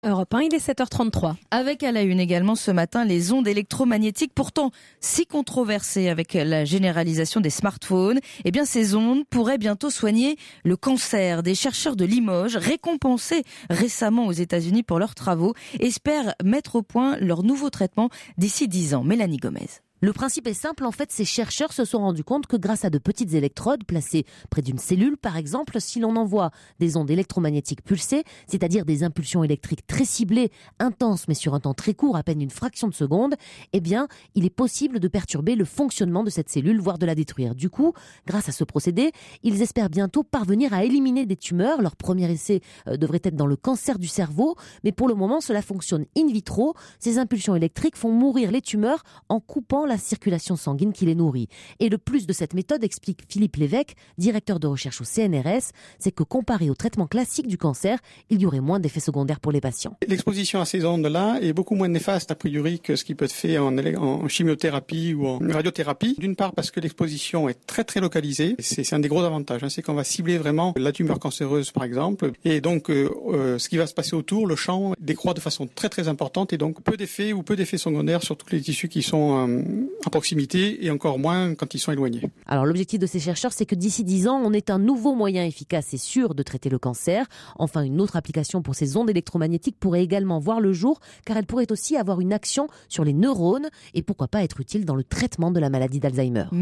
Europe 1, il est 7h33. Avec à la une également ce matin les ondes électromagnétiques pourtant si controversées avec la généralisation des smartphones. Eh bien ces ondes pourraient bientôt soigner le cancer. Des chercheurs de Limoges, récompensés récemment aux États-Unis pour leurs travaux, espèrent mettre au point leur nouveau traitement d'ici 10 ans. Mélanie Gomez. Le principe est simple, en fait, ces chercheurs se sont rendus compte que grâce à de petites électrodes placées près d'une cellule, par exemple, si l'on envoie des ondes électromagnétiques pulsées, c'est-à-dire des impulsions électriques très ciblées, intenses, mais sur un temps très court, à peine une fraction de seconde, eh bien, il est possible de perturber le fonctionnement de cette cellule, voire de la détruire. Du coup, grâce à ce procédé, ils espèrent bientôt parvenir à éliminer des tumeurs. Leur premier essai devrait être dans le cancer du cerveau, mais pour le moment, cela fonctionne in vitro. Ces impulsions électriques font mourir les tumeurs en coupant la circulation sanguine qui les nourrit. Et le plus de cette méthode, explique Philippe Lévesque, directeur de recherche au CNRS, c'est que comparé au traitement classique du cancer, il y aurait moins d'effets secondaires pour les patients. L'exposition à ces ondes-là est beaucoup moins néfaste a priori que ce qui peut être fait en chimiothérapie ou en radiothérapie. D'une part parce que l'exposition est très très localisée. C'est un des gros avantages, c'est qu'on va cibler vraiment la tumeur cancéreuse par exemple. Et donc ce qui va se passer autour, le champ décroît de façon très très importante et donc peu d'effets secondaires sur tous les tissus qui sont à proximité et encore moins quand ils sont éloignés. Alors l'objectif de ces chercheurs, c'est que d'ici 10 ans, on ait un nouveau moyen efficace et sûr de traiter le cancer. Enfin, une autre application pour ces ondes électromagnétiques pourrait également voir le jour, car elle pourrait aussi avoir une action sur les neurones et pourquoi pas être utile dans le traitement de la maladie d'Alzheimer.